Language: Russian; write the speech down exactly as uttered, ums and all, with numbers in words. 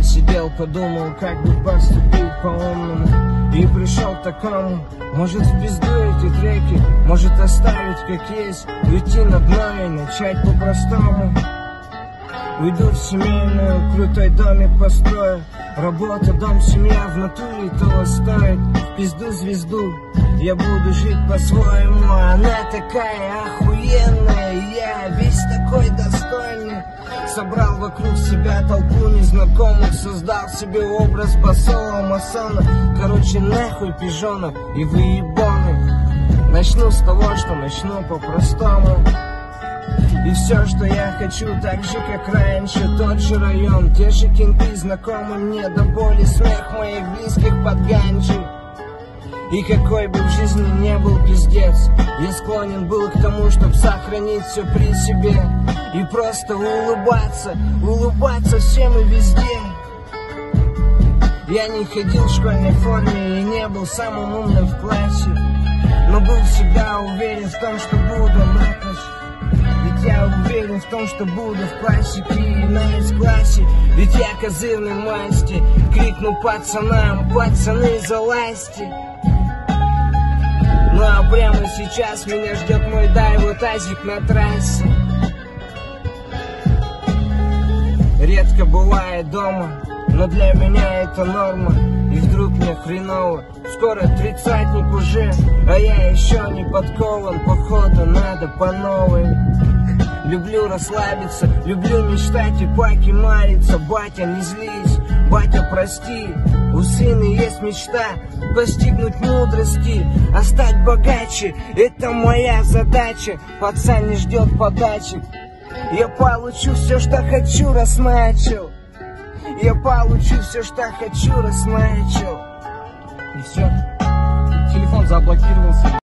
сидел, подумал, как бы поступить по-умному, и пришел к такому: может, в пизду эти треки, может, оставить как есть, уйти на дно и начать по-простому. Уйду в семейную, крутой домик построю, работа, дом, семья, в натуре того стоит. В пизду звезду, я буду жить по-своему. Она такая охуенная, я весь такой достойный. Собрал вокруг себя толпу незнакомых, создал себе образ басового масона. Короче, нахуй пижонов и выебаны. Начну с того, что начну по-простому. И все, что я хочу, так же, как раньше, тот же район, те же кенты, знакомы мне до боли, смех моих близких под ганджи. И какой бы в жизни не был пиздец, я склонен был к тому, чтобы сохранить все при себе и просто улыбаться, улыбаться всем и везде. Я не ходил в школьной форме и не был самым умным в классе, но был всегда уверен в том, что буду накаш. Ведь я уверен в том, что буду в классике и на С-классе. Ведь я козырный масти, крикну пацанам: пацаны, залазьте. Ну а прямо сейчас меня ждет мой дайв тазик на трассе. Редко бывает дома, но для меня это норма. И вдруг мне хреново, скоро тридцатник уже, а я еще не подкован, походу надо по новой. Люблю расслабиться, люблю мечтать и паки мариться. Батя, не злись, батя, прости, у сына есть мечта достигнуть мудрости, а стать богаче — это моя задача. Пацан не ждет подачи, я получу все, что хочу, раз начал. Я получу все, что хочу, раз начал. И все. Телефон заблокировался.